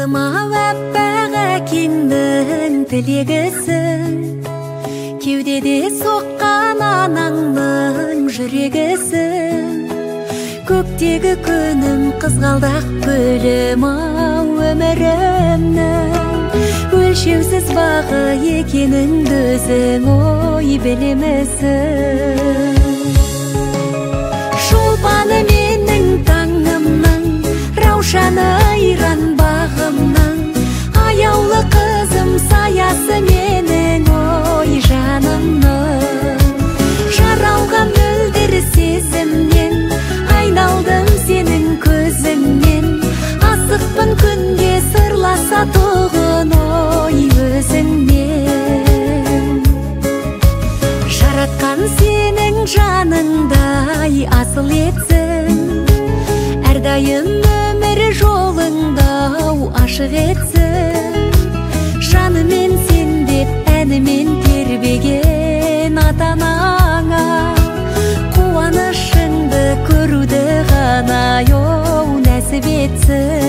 Қызыма әппәға кеңдің тілегісің, кеудеде соққан анаңның жүрегісің. Көктегі күнім қызғалдақ гүлім ау өмірімнің, өлшеусіз бағы екеніңді өзің ой білемісің. Шолпаны менің таңымның, раушаны айран бағымның, аяулы қызым саясы менің ой жанымның. Жаралған мөлдір сезімнен айналдым сенің көзіңнен, асықпын күнге сырласа тұғын ой өзіңнен. Жаратқан сенің жаныңдай асыл етсін, әрдайым өмір жолыңда ашық етсін. Жанымен сен деп әнімен тербеген ата-анаңа, қуанышыңды көруді ғана нәсіп етсін.